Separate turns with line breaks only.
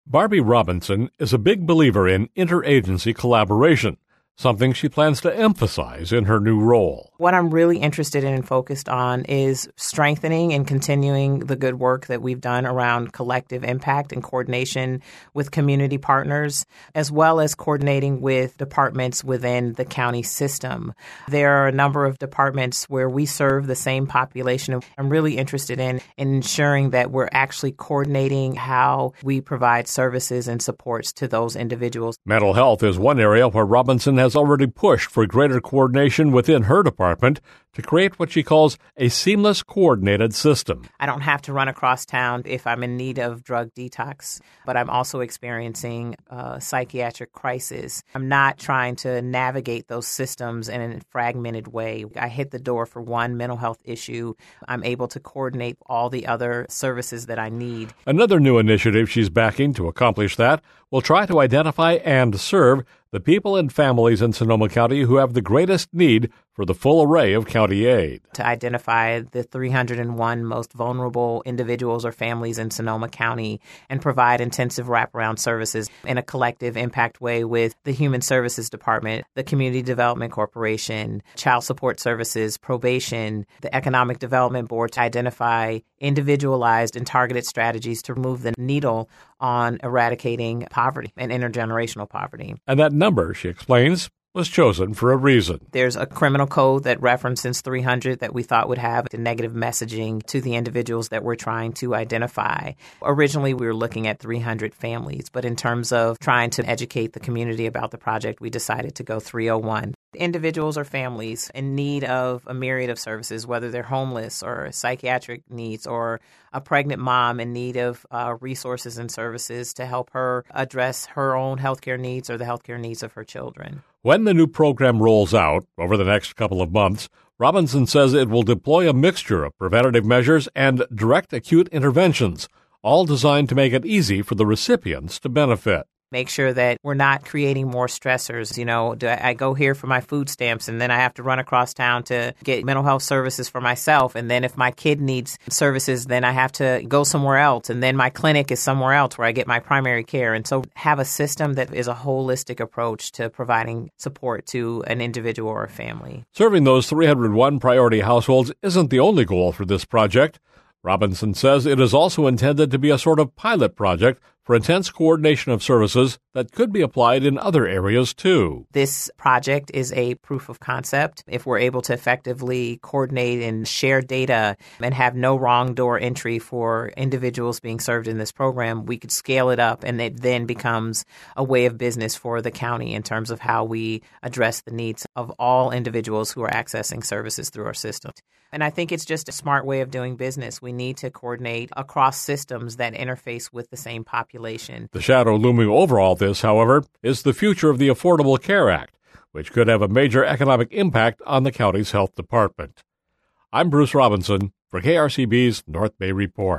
Barbie Robinson is a big believer in interagency collaboration, something she plans to emphasize in her new role.
What I'm really interested in and focused on is strengthening and continuing the good work that we've done around collective impact and coordination with community partners, as well as coordinating with departments within the county system. There are a number of departments where we serve the same population. I'm really interested in ensuring that we're actually coordinating how we provide services and supports to those individuals.
Mental health is one area where Robinson has already pushed for greater coordination within her department to create what she calls a seamless, coordinated system.
I don't have to run across town if I'm in need of drug detox, but I'm also experiencing a psychiatric crisis. I'm not trying to navigate those systems in a fragmented way. I hit the door for one mental health issue. I'm able to coordinate all the other services that I need.
Another new initiative she's backing to accomplish that will try to identify and serve the people and families in Sonoma County who have the greatest need for the full array of county aid.
To identify the 301 most vulnerable individuals or families in Sonoma County and provide intensive wraparound services in a collective impact way with the Human Services Department, the Community Development Corporation, Child Support Services, Probation, the Economic Development Board, to identify individualized and targeted strategies to move the needle on eradicating poverty and intergenerational poverty.
And that number, she explains, was chosen for a reason.
There's a criminal code that references 300 that we thought would have the negative messaging to the individuals that we're trying to identify. Originally, we were looking at 300 families, but in terms of trying to educate the community about the project, we decided to go 301. Individuals or families in need of a myriad of services, whether they're homeless or psychiatric needs or a pregnant mom in need of resources and services to help her address her own healthcare needs or the healthcare needs of her children.
When the new program rolls out over the next couple of months, Robinson says it will deploy a mixture of preventative measures and direct acute interventions, all designed to make it easy for the recipients to benefit.
Make sure that we're not creating more stressors. You know, I go here for my food stamps and then I have to run across town to get mental health services for myself. And then if my kid needs services, then I have to go somewhere else. And then my clinic is somewhere else where I get my primary care. And so have a system that is a holistic approach to providing support to an individual or a family.
Serving those 301 priority households isn't the only goal for this project. Robinson says it is also intended to be a sort of pilot project for intense coordination of services that could be applied in other areas, too.
This project is a proof of concept. If we're able to effectively coordinate and share data and have no wrong door entry for individuals being served in this program, we could scale it up, and it then becomes a way of business for the county in terms of how we address the needs of all individuals who are accessing services through our system. And I think it's just a smart way of doing business. We need to coordinate across systems that interface with the same population.
The shadow looming over all this, however, is the future of the Affordable Care Act, which could have a major economic impact on the county's health department. I'm Bruce Robinson for KRCB's North Bay Report.